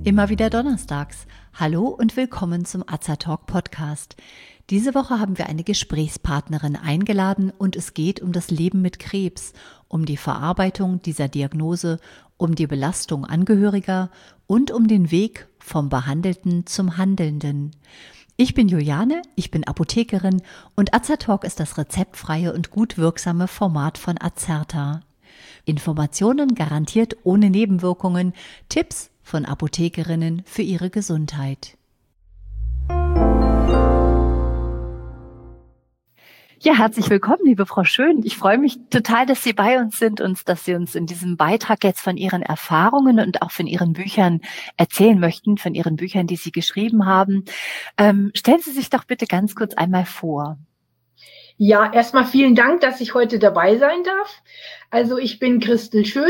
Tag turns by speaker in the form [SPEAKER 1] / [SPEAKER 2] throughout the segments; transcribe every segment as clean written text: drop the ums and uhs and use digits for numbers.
[SPEAKER 1] Immer wieder donnerstags. Hallo und willkommen zum Azertalk Podcast. Diese Woche haben wir eine Gesprächspartnerin eingeladen und es geht um das Leben mit Krebs, um die Verarbeitung dieser Diagnose, um die Belastung Angehöriger und um den Weg vom Behandelten zum Handelnden. Ich bin Juliane, ich bin Apothekerin und Azertalk ist das rezeptfreie und gut wirksame Format von Azerta. Informationen garantiert ohne Nebenwirkungen, Tipps von Apothekerinnen für ihre Gesundheit. Ja, herzlich willkommen, liebe Frau Schön. Ich freue mich total, dass Sie bei uns sind und dass Sie uns in diesem Beitrag jetzt von Ihren Erfahrungen und auch von Ihren Büchern erzählen möchten, von Ihren Büchern, die Sie geschrieben haben. Stellen Sie sich doch bitte ganz kurz einmal vor.
[SPEAKER 2] Ja, erstmal vielen Dank, dass ich heute dabei sein darf. Also ich bin Christel Schön,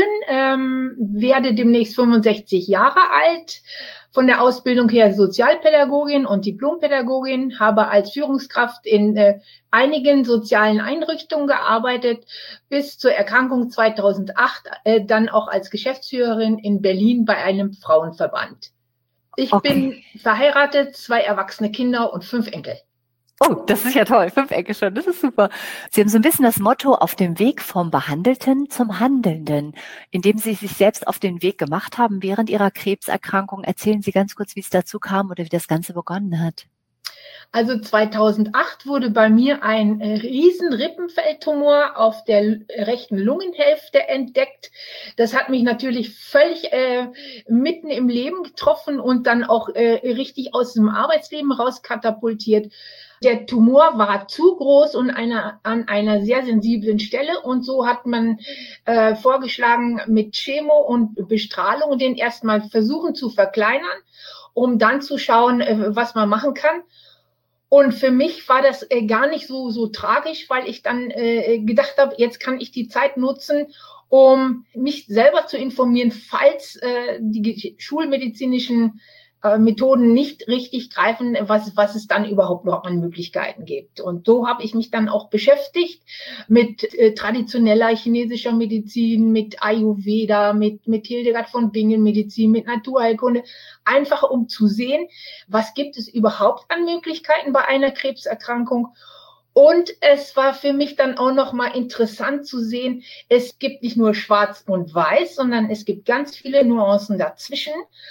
[SPEAKER 2] werde demnächst 65 Jahre alt, von der Ausbildung her Sozialpädagogin und Diplompädagogin, habe als Führungskraft in einigen sozialen Einrichtungen gearbeitet, bis zur Erkrankung 2008, dann auch als Geschäftsführerin in Berlin bei einem Frauenverband. Ich bin verheiratet, 2 erwachsene Kinder und 5 Enkel.
[SPEAKER 1] Oh, das ist ja toll. 5 Ecke schon, das ist super. Sie haben so ein bisschen das Motto auf dem Weg vom Behandelten zum Handelnden, indem Sie sich selbst auf den Weg gemacht haben während Ihrer Krebserkrankung. Erzählen Sie ganz kurz, wie es dazu kam oder wie das Ganze begonnen hat.
[SPEAKER 2] Also 2008 wurde bei mir ein riesen Rippenfeldtumor auf der rechten Lungenhälfte entdeckt. Das hat mich natürlich völlig mitten im Leben getroffen und dann auch richtig aus dem Arbeitsleben rauskatapultiert. Der Tumor war zu groß und an einer sehr sensiblen Stelle und so hat man vorgeschlagen, mit Chemo und Bestrahlung den erstmal versuchen zu verkleinern, um dann zu schauen, was man machen kann. Und für mich war das gar nicht so tragisch, weil ich dann gedacht habe, jetzt kann ich die Zeit nutzen, um mich selber zu informieren, falls die schulmedizinischen Methoden nicht richtig greifen, was es dann überhaupt noch an Möglichkeiten gibt. Und so habe ich mich dann auch beschäftigt mit traditioneller chinesischer Medizin, mit Ayurveda, mit Hildegard von Bingen Medizin, mit Naturheilkunde, einfach um zu sehen, was gibt es überhaupt an Möglichkeiten bei einer Krebserkrankung. Und es war für mich dann auch noch mal interessant zu sehen, es gibt nicht nur Schwarz und Weiß, sondern es gibt ganz viele Nuancen dazwischen.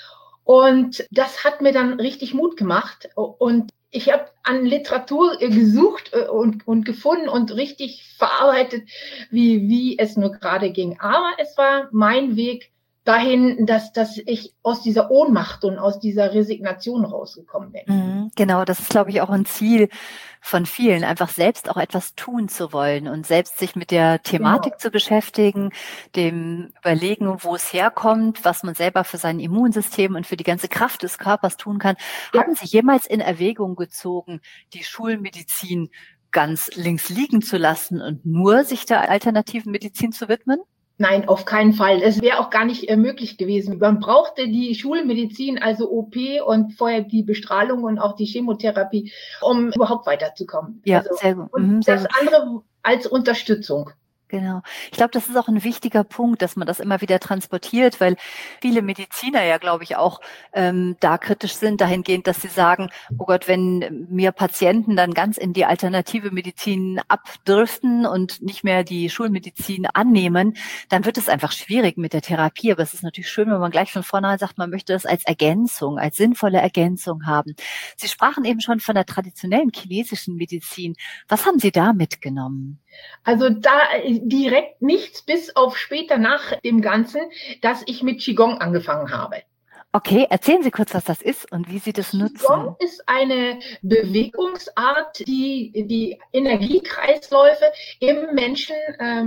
[SPEAKER 2] Und das hat mir dann richtig Mut gemacht. Und ich habe an Literatur gesucht und gefunden und richtig verarbeitet, wie es nur gerade ging. Aber es war mein Weg dahin, dass ich aus dieser Ohnmacht und aus dieser Resignation rausgekommen bin.
[SPEAKER 1] Genau, das ist, glaube ich, auch ein Ziel von vielen, einfach selbst auch etwas tun zu wollen und selbst sich mit der Thematik zu beschäftigen, dem Überlegen, wo es herkommt, was man selber für sein Immunsystem und für die ganze Kraft des Körpers tun kann. Ja. Haben Sie jemals in Erwägung gezogen, die Schulmedizin ganz links liegen zu lassen und nur sich der alternativen Medizin zu widmen?
[SPEAKER 2] Nein, auf keinen Fall. Es wäre auch gar nicht möglich gewesen. Man brauchte die Schulmedizin, also OP und vorher die Bestrahlung und auch die Chemotherapie, um überhaupt weiterzukommen.
[SPEAKER 1] Ja, also, sehr gut.
[SPEAKER 2] Und sehr das gut. Andere als Unterstützung.
[SPEAKER 1] Genau. Ich glaube, das ist auch ein wichtiger Punkt, dass man das immer wieder transportiert, weil viele Mediziner ja, glaube ich, auch da kritisch sind, dahingehend, dass sie sagen, oh Gott, wenn mir Patienten dann ganz in die alternative Medizin abdriften und nicht mehr die Schulmedizin annehmen, dann wird es einfach schwierig mit der Therapie. Aber es ist natürlich schön, wenn man gleich von vornherein sagt, man möchte das als Ergänzung, als sinnvolle Ergänzung haben. Sie sprachen eben schon von der traditionellen chinesischen Medizin. Was haben Sie da mitgenommen?
[SPEAKER 2] Also da direkt nichts bis auf später nach dem Ganzen, dass ich mit Qigong angefangen habe.
[SPEAKER 1] Okay, erzählen Sie kurz, was das ist und wie Sie das nutzen.
[SPEAKER 2] Qigong ist eine Bewegungsart, die Energiekreisläufe im Menschen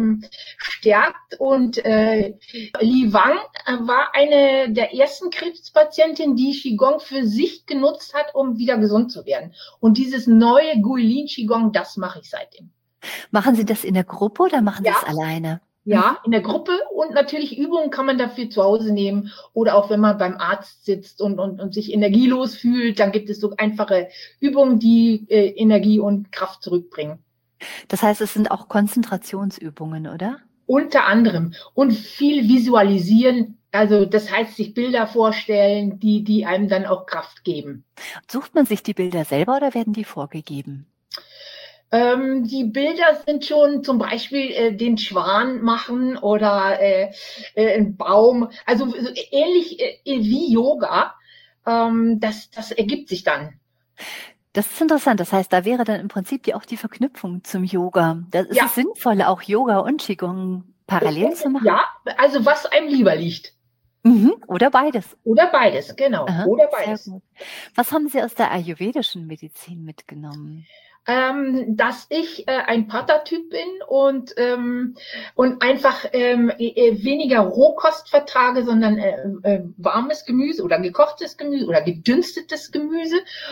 [SPEAKER 2] stärkt. Und Li Wang war eine der ersten Krebspatientinnen, die Qigong für sich genutzt hat, um wieder gesund zu werden. Und dieses neue Guilin Qigong, das mache ich seitdem.
[SPEAKER 1] Machen Sie das in der Gruppe oder machen Sie es alleine?
[SPEAKER 2] Ja, in der Gruppe und natürlich Übungen kann man dafür zu Hause nehmen oder auch wenn man beim Arzt sitzt und sich energielos fühlt, dann gibt es so einfache Übungen, die Energie und Kraft zurückbringen.
[SPEAKER 1] Das heißt, es sind auch Konzentrationsübungen, oder?
[SPEAKER 2] Unter anderem und viel visualisieren Also das heißt, sich Bilder vorstellen, die einem dann auch Kraft geben.
[SPEAKER 1] Sucht man sich die Bilder selber oder werden die vorgegeben?
[SPEAKER 2] Die Bilder sind schon zum Beispiel den Schwan machen oder einen Baum, also so ähnlich wie Yoga. Das ergibt sich dann.
[SPEAKER 1] Das ist interessant. Das heißt, da wäre dann im Prinzip auch die Verknüpfung zum Yoga. Da ist
[SPEAKER 2] Ja,
[SPEAKER 1] es sinnvoll, auch Yoga und Qigong parallel zu machen?
[SPEAKER 2] ja, also was einem lieber liegt.
[SPEAKER 1] Oder beides.
[SPEAKER 2] Oder beides, genau.
[SPEAKER 1] Aha,
[SPEAKER 2] Oder
[SPEAKER 1] sehr
[SPEAKER 2] beides.
[SPEAKER 1] gut. Was haben Sie aus der ayurvedischen Medizin mitgenommen?
[SPEAKER 2] Dass ich ein Pitta-Typ bin und einfach weniger Rohkost vertrage, sondern warmes Gemüse oder gekochtes Gemüse oder gedünstetes Gemüse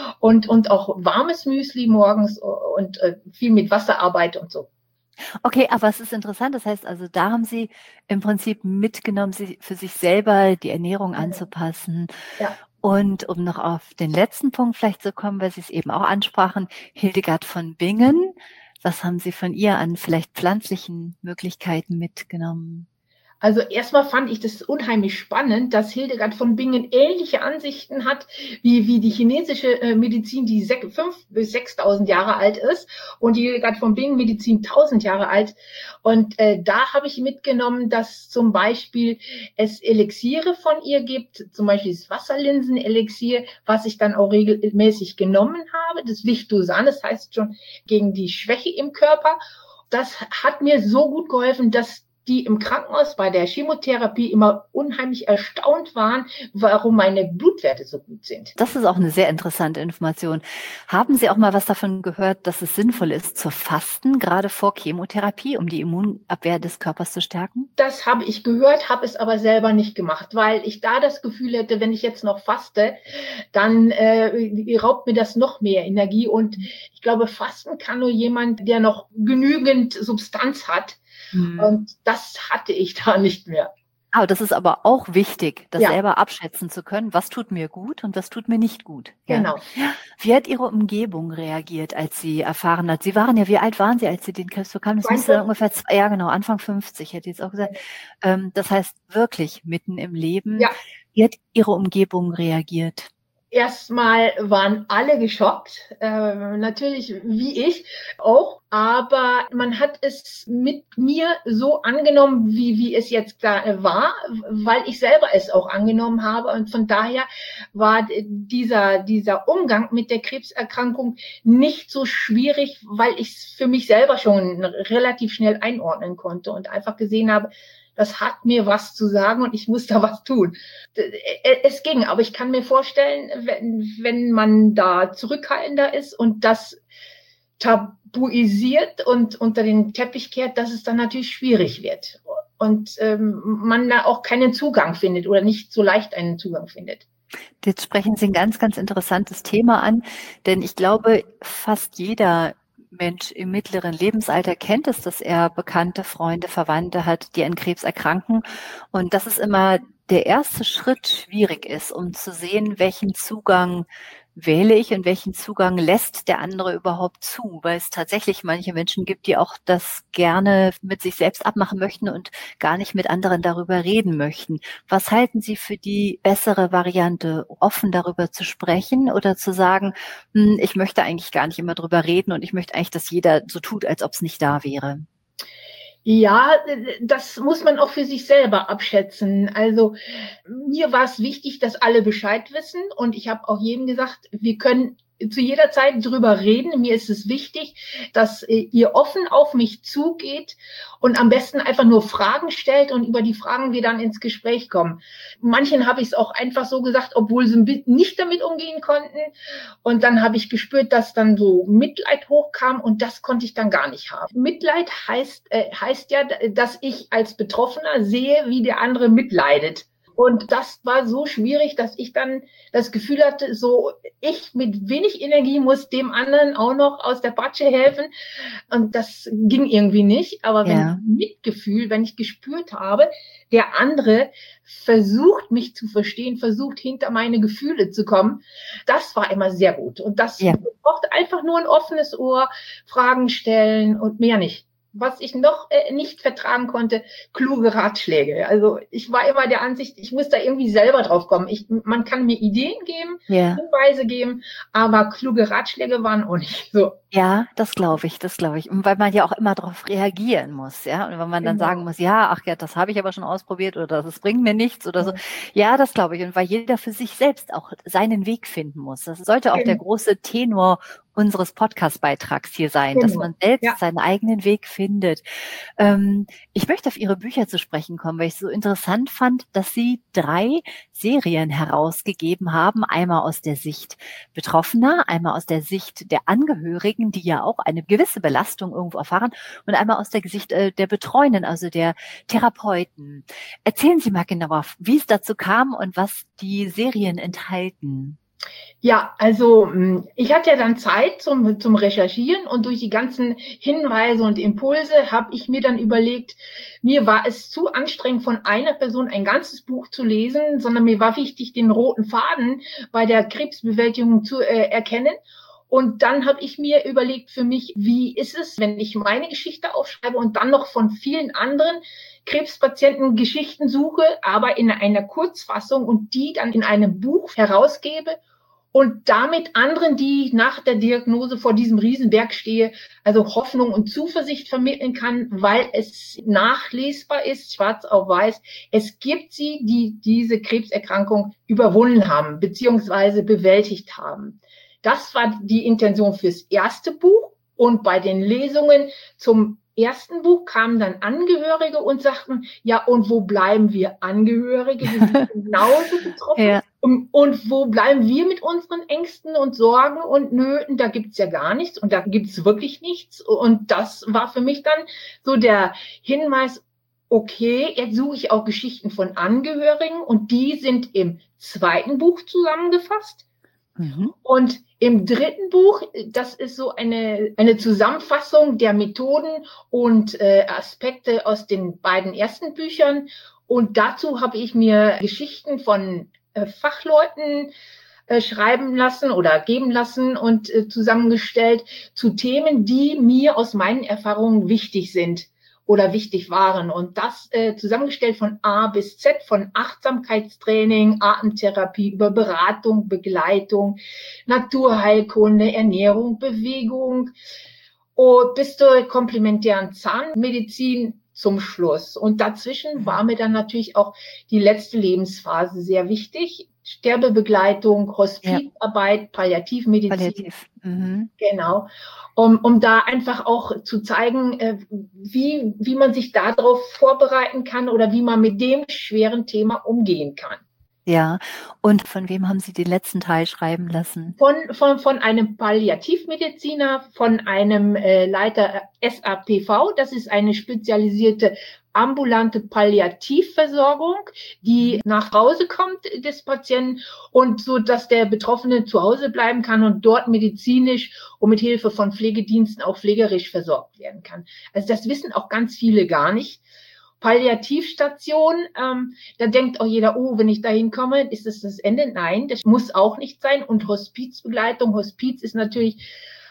[SPEAKER 2] und auch warmes Müsli morgens und viel mit Wasser arbeite und so.
[SPEAKER 1] Okay, aber es ist interessant. Das heißt also, da haben Sie im Prinzip mitgenommen, für sich selber die Ernährung anzupassen.
[SPEAKER 2] Ja.
[SPEAKER 1] Und um noch auf den letzten Punkt vielleicht zu kommen, weil Sie es eben auch ansprachen, Hildegard von Bingen. Was haben Sie von ihr an vielleicht pflanzlichen Möglichkeiten mitgenommen?
[SPEAKER 2] Also erstmal fand ich das unheimlich spannend, dass Hildegard von Bingen ähnliche Ansichten hat wie die chinesische Medizin, die 5.000 bis 6.000 Jahre alt ist und die Hildegard von Bingen Medizin 1.000 Jahre alt. Und da habe ich mitgenommen, dass zum Beispiel es Elixiere von ihr gibt, zum Beispiel das Wasserlinsenelixier, was ich dann auch regelmäßig genommen habe, das Lichtosan, das heißt schon gegen die Schwäche im Körper. Das hat mir so gut geholfen, dass die im Krankenhaus bei der Chemotherapie immer unheimlich erstaunt waren, warum meine Blutwerte so gut sind.
[SPEAKER 1] Das ist auch eine sehr interessante Information. Haben Sie auch mal was davon gehört, dass es sinnvoll ist, zu fasten, gerade vor Chemotherapie, um die Immunabwehr des Körpers zu stärken?
[SPEAKER 2] Das habe ich gehört, habe es aber selber nicht gemacht, weil ich da das Gefühl hätte, wenn ich jetzt noch faste, dann raubt mir das noch mehr Energie. Und ich glaube, Fasten kann nur jemand, der noch genügend Substanz hat. Und das hatte ich da nicht mehr.
[SPEAKER 1] Das ist aber auch wichtig, das
[SPEAKER 2] Ja,
[SPEAKER 1] selber abschätzen zu können, was tut mir gut und was tut mir nicht gut. Ja.
[SPEAKER 2] genau.
[SPEAKER 1] Wie hat Ihre Umgebung reagiert, als sie erfahren hat? Sie waren ja, wie alt waren Sie, als Sie den Krebs bekamen? Das müsste
[SPEAKER 2] 52.
[SPEAKER 1] ungefähr, ja genau, Anfang 50, hätte ich jetzt auch gesagt. Das heißt wirklich mitten im Leben.
[SPEAKER 2] Ja.
[SPEAKER 1] Wie hat Ihre Umgebung reagiert?
[SPEAKER 2] Erstmal waren alle geschockt, natürlich wie ich auch, aber man hat es mit mir so angenommen, wie es jetzt da war, weil ich selber es auch angenommen habe und von daher war dieser Umgang mit der Krebserkrankung nicht so schwierig, weil ich es für mich selber schon relativ schnell einordnen konnte und einfach gesehen habe, das hat mir was zu sagen und ich muss da was tun. Es ging, aber ich kann mir vorstellen, wenn man da zurückhaltender ist und das tabuisiert und unter den Teppich kehrt, dass es dann natürlich schwierig wird und man da auch keinen Zugang findet oder nicht so leicht einen Zugang findet.
[SPEAKER 1] Jetzt sprechen Sie ein ganz, ganz interessantes Thema an, denn ich glaube, fast jeder Mensch im mittleren Lebensalter kennt es, dass er Bekannte, Freunde, Verwandte hat, die an Krebs erkranken. Und dass es immer der erste Schritt schwierig ist, um zu sehen, welchen Zugang wähle ich und welchen Zugang lässt der andere überhaupt zu, weil es tatsächlich manche Menschen gibt, die auch das gerne mit sich selbst abmachen möchten und gar nicht mit anderen darüber reden möchten. Was halten Sie für die bessere Variante, offen darüber zu sprechen oder zu sagen, ich möchte eigentlich gar nicht immer drüber reden und ich möchte eigentlich, dass jeder so tut, als ob es nicht da wäre?
[SPEAKER 2] Ja, das muss man auch für sich selber abschätzen. Also mir war es wichtig, dass alle Bescheid wissen und ich habe auch jedem gesagt, wir können zu jeder Zeit drüber reden. Mir ist es wichtig, dass ihr offen auf mich zugeht und am besten einfach nur Fragen stellt und über die Fragen wir dann ins Gespräch kommen. Manchen habe ich es auch einfach so gesagt, obwohl sie nicht damit umgehen konnten. Und dann habe ich gespürt, dass dann so Mitleid hochkam und das konnte ich dann gar nicht haben. Mitleid heißt ja, dass ich als Betroffener sehe, wie der andere mitleidet. Und das war so schwierig, dass ich dann das Gefühl hatte, so ich mit wenig Energie muss dem anderen auch noch aus der Patsche helfen. Und das ging irgendwie nicht. Aber wenn Mitgefühl, wenn ich gespürt habe, der andere versucht mich zu verstehen, versucht hinter meine Gefühle zu kommen, das war immer sehr gut. Und das braucht einfach nur ein offenes Ohr, Fragen stellen und mehr nicht. was ich noch nicht vertragen konnte, kluge Ratschläge. Also ich war immer der Ansicht, ich muss da irgendwie selber drauf kommen. Man kann mir Ideen geben, Hinweise geben, aber kluge Ratschläge waren auch nicht so.
[SPEAKER 1] Ja, das glaube ich. Und weil man ja auch immer darauf reagieren muss, ja. Und wenn man dann sagen muss, ja, ach ja, das habe ich aber schon ausprobiert oder das bringt mir nichts oder so. Ja, das glaube ich. Und weil jeder für sich selbst auch seinen Weg finden muss. Das sollte auch der große Tenor unseres Podcast-Beitrags hier sein, dass man selbst seinen eigenen Weg findet. Ich möchte auf Ihre Bücher zu sprechen kommen, weil ich es so interessant fand, dass Sie 3 Serien herausgegeben haben. Einmal aus der Sicht Betroffener, einmal aus der Sicht der Angehörigen, die ja auch eine gewisse Belastung irgendwo erfahren, und einmal aus der Sicht der Betreuenden, also der Therapeuten. Erzählen Sie mal genauer, wie es dazu kam und was die Serien enthalten.
[SPEAKER 2] Ja, also ich hatte ja dann Zeit zum Recherchieren und durch die ganzen Hinweise und Impulse habe ich mir dann überlegt, mir war es zu anstrengend, von einer Person ein ganzes Buch zu lesen, sondern mir war wichtig, den roten Faden bei der Krebsbewältigung zu erkennen. Und dann habe ich mir überlegt für mich, wie ist es, wenn ich meine Geschichte aufschreibe und dann noch von vielen anderen Krebspatienten Geschichten suche, aber in einer Kurzfassung und die dann in einem Buch herausgebe und damit anderen, die nach der Diagnose vor diesem Riesenberg stehe, also Hoffnung und Zuversicht vermitteln kann, weil es nachlesbar ist, schwarz auf weiß. Es gibt sie, die diese Krebserkrankung überwunden haben, beziehungsweise bewältigt haben. Das war die Intention fürs erste Buch. Und bei den Lesungen zum ersten Buch kamen dann Angehörige und sagten, ja, und wo bleiben wir Angehörige? Wir sind genauso betroffen. Ja. Und wo bleiben wir mit unseren Ängsten und Sorgen und Nöten? Da gibt's ja gar nichts und da gibt's wirklich nichts. Und das war für mich dann so der Hinweis, okay, jetzt suche ich auch Geschichten von Angehörigen und die sind im zweiten Buch zusammengefasst. Und im dritten Buch, das ist so eine Zusammenfassung der Methoden und Aspekte aus den beiden ersten Büchern. Und dazu habe ich mir Geschichten von Fachleuten schreiben lassen oder geben lassen und zusammengestellt zu Themen, die mir aus meinen Erfahrungen wichtig sind oder wichtig waren. Und das zusammengestellt von A bis Z, von Achtsamkeitstraining, Atemtherapie über Beratung, Begleitung, Naturheilkunde, Ernährung, Bewegung bis zur komplementären Zahnmedizin zum Schluss. Und dazwischen war mir dann natürlich auch die letzte Lebensphase sehr wichtig. Sterbebegleitung, Hospizarbeit, Palliativmedizin. Genau. Um da einfach auch zu zeigen, wie man sich darauf vorbereiten kann oder wie man mit dem schweren Thema umgehen kann.
[SPEAKER 1] Ja, und von wem haben Sie den letzten Teil schreiben lassen?
[SPEAKER 2] Von einem Palliativmediziner, von einem Leiter SAPV. Das ist eine spezialisierte ambulante Palliativversorgung, die nach Hause kommt des Patienten und so, dass der Betroffene zu Hause bleiben kann und dort medizinisch und mit Hilfe von Pflegediensten auch pflegerisch versorgt werden kann. Also das wissen auch ganz viele gar nicht. Palliativstation, da denkt auch jeder, oh, wenn ich da hinkomme, ist es das Ende? Nein, das muss auch nicht sein. Und Hospizbegleitung, Hospiz ist natürlich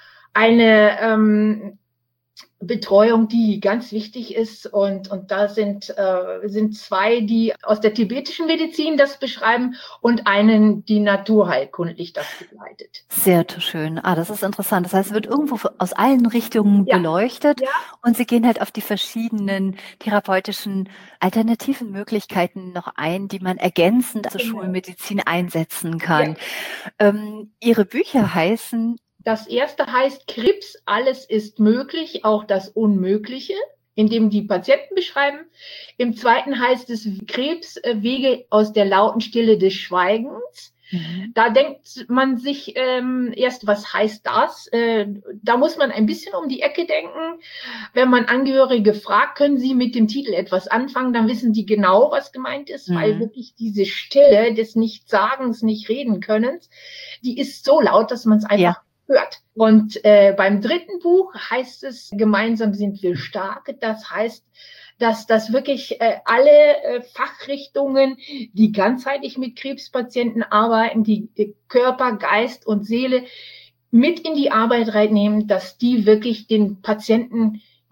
[SPEAKER 2] eine Betreuung, die ganz wichtig ist. Und da sind 2, die aus der tibetischen Medizin das beschreiben und einen, die naturheilkundlich das begleitet.
[SPEAKER 1] Sehr schön. Das ist interessant. Das heißt, es wird irgendwo aus allen Richtungen beleuchtet und Sie gehen halt auf die verschiedenen therapeutischen alternativen Möglichkeiten noch ein, die man ergänzend zur Schulmedizin einsetzen kann. Ja. Ihre Bücher heißen...
[SPEAKER 2] Das erste heißt Krebs, alles ist möglich, auch das Unmögliche, in dem die Patienten beschreiben. Im zweiten heißt es Krebs, Wege aus der lauten Stille des Schweigens. Da denkt man sich erst, was heißt das? Da muss man ein bisschen um die Ecke denken. Wenn man Angehörige fragt, können sie mit dem Titel etwas anfangen, dann wissen die genau, was gemeint ist, weil wirklich diese Stille des Nichtsagens, Nicht-Reden-Könnens, die ist so laut, dass man es einfach hört. Und beim dritten Buch heißt es, gemeinsam sind wir stark. Das heißt, dass das wirklich alle Fachrichtungen, die ganzheitlich mit Krebspatienten arbeiten, die Körper, Geist und Seele mit in die Arbeit reinnehmen, dass die wirklich den Patienten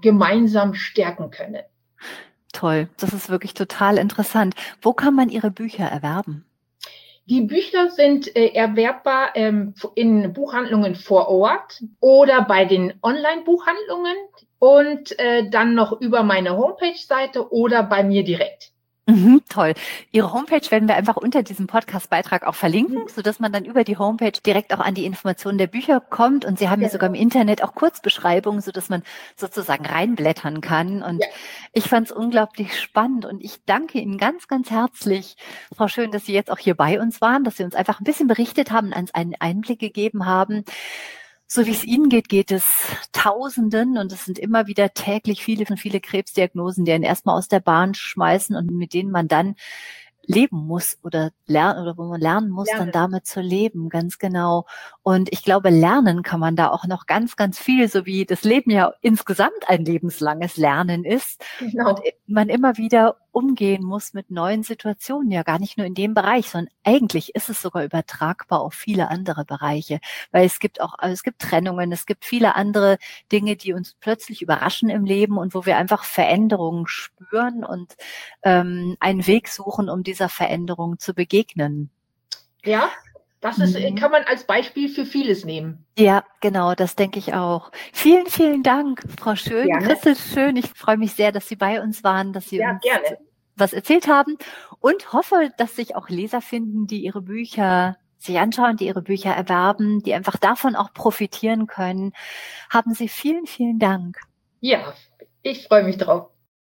[SPEAKER 2] gemeinsam stärken können.
[SPEAKER 1] Toll, das ist wirklich total interessant. Wo kann man Ihre Bücher erwerben?
[SPEAKER 2] Die Bücher sind erwerbbar in Buchhandlungen vor Ort oder bei den Online-Buchhandlungen und dann noch über meine Homepage-Seite oder bei mir direkt.
[SPEAKER 1] Toll. Ihre Homepage werden wir einfach unter diesem Podcast-Beitrag auch verlinken, sodass man dann über die Homepage direkt auch an die Informationen der Bücher kommt. Und Sie haben hier sogar im Internet auch Kurzbeschreibungen, sodass man sozusagen reinblättern kann. Und ich fand es unglaublich spannend. Und ich danke Ihnen ganz, ganz herzlich, Frau Schön, dass Sie jetzt auch hier bei uns waren, dass Sie uns einfach ein bisschen berichtet haben, uns einen Einblick gegeben haben. So wie es Ihnen geht, geht es Tausenden und es sind immer wieder täglich viele Krebsdiagnosen, die einen erstmal aus der Bahn schmeißen und mit denen man dann leben muss oder lernen oder wo man lernen muss, dann damit zu leben, ganz genau. Und ich glaube, lernen kann man da auch noch ganz, ganz viel, so wie das Leben ja insgesamt ein lebenslanges Lernen ist. Genau. Und man immer wieder umgehen muss mit neuen Situationen, ja gar nicht nur in dem Bereich, sondern eigentlich ist es sogar übertragbar auf viele andere Bereiche, weil es gibt Trennungen, es gibt viele andere Dinge, die uns plötzlich überraschen im Leben und wo wir einfach Veränderungen spüren und einen Weg suchen, um dieser Veränderung zu begegnen.
[SPEAKER 2] Ja, das ist, kann man als Beispiel für vieles nehmen.
[SPEAKER 1] Ja, genau, das denke ich auch. Vielen, vielen Dank, Frau Schön. Christel Schön, ich freue mich sehr, dass Sie bei uns waren, dass Sie uns was erzählt haben und hoffe, dass sich auch Leser finden, die Ihre Bücher sich anschauen, die Ihre Bücher erwerben, die einfach davon auch profitieren können. Haben Sie vielen, vielen Dank.
[SPEAKER 2] Ja, ich freue mich drauf.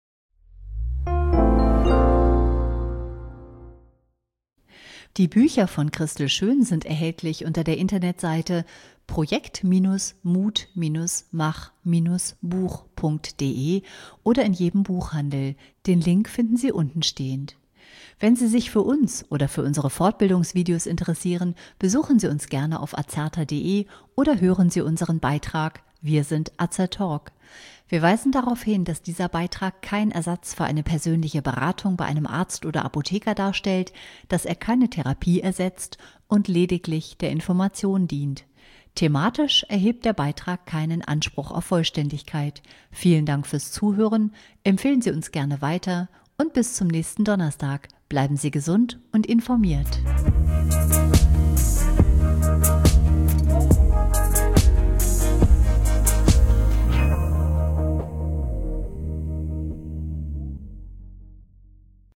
[SPEAKER 1] Die Bücher von Christel Schön sind erhältlich unter der Internetseite projekt-mut-mach-buch.de oder in jedem Buchhandel. Den Link finden Sie unten stehend. Wenn Sie sich für uns oder für unsere Fortbildungsvideos interessieren, besuchen Sie uns gerne auf azerta.de oder hören Sie unseren Beitrag Wir sind Azertalk. Wir weisen darauf hin, dass dieser Beitrag kein Ersatz für eine persönliche Beratung bei einem Arzt oder Apotheker darstellt, dass er keine Therapie ersetzt und lediglich der Information dient. Thematisch erhebt der Beitrag keinen Anspruch auf Vollständigkeit. Vielen Dank fürs Zuhören, empfehlen Sie uns gerne weiter und bis zum nächsten Donnerstag. Bleiben Sie gesund und informiert.